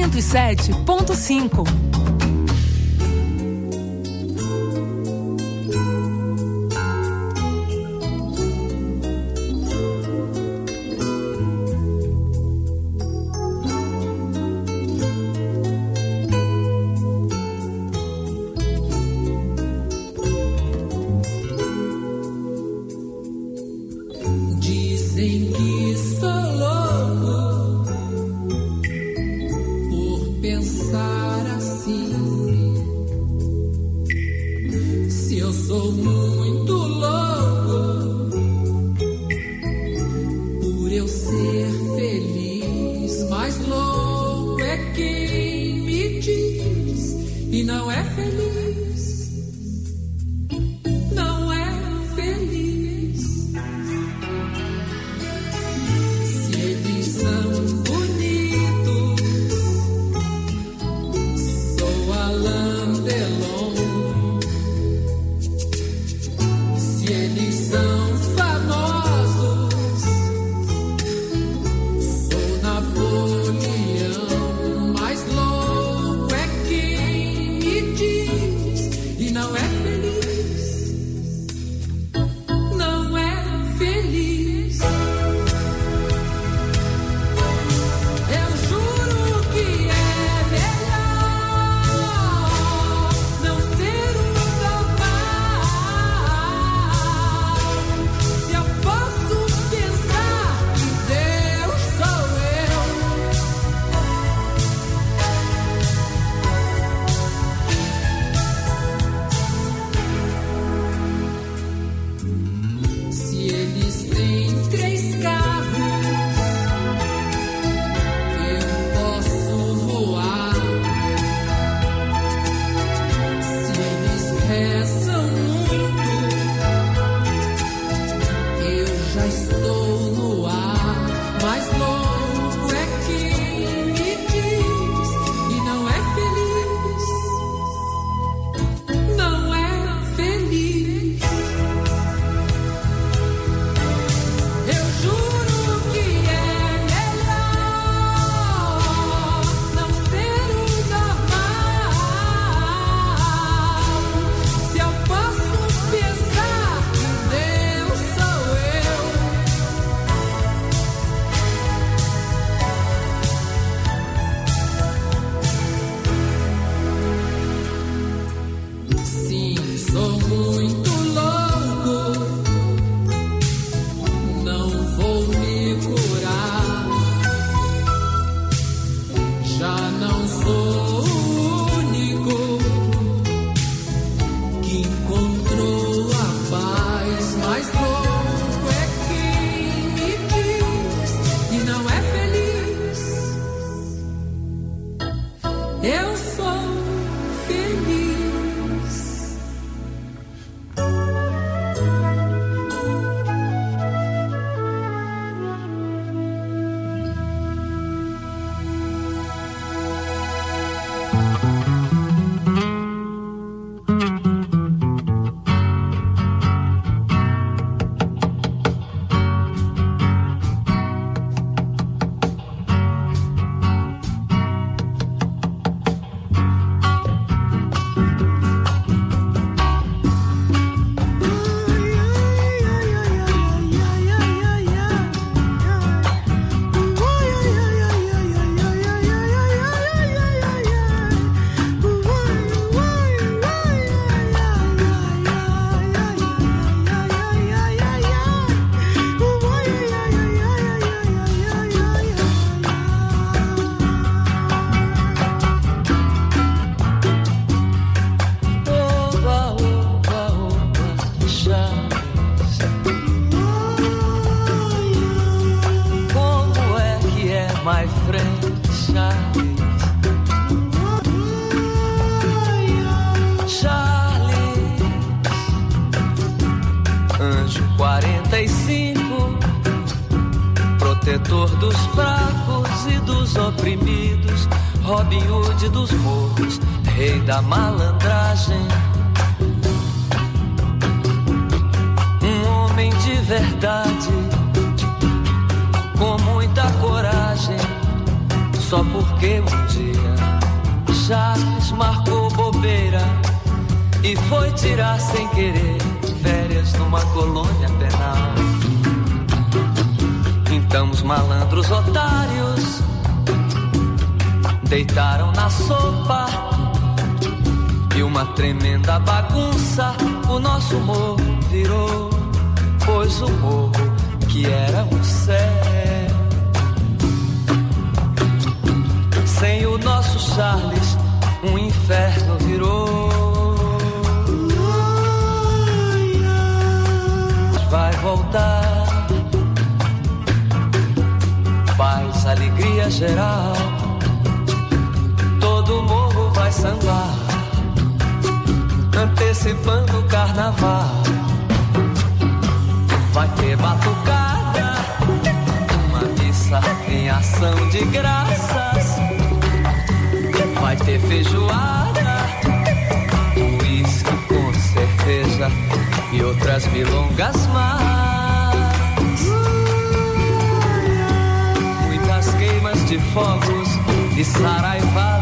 107.5. protetor dos fracos e dos oprimidos, Robin Hood dos morros, rei da malandragem. Um homem de verdade, com muita coragem, só porque um dia Charles marcou bobeira e foi tirar sem querer férias numa colônia penal. Então os malandros otários deitaram na sopa e uma tremenda bagunça o nosso morro virou, pois o morro que era um céu sem o nosso Charles um inferno virou. Vai voltar, paz, alegria geral, todo morro vai sambar, antecipando o carnaval. Vai ter batucada, uma missa em ação de graças, vai ter feijoada, uísque com cerveja e outras milongas mais. Muitas queimas de fogos e saraivá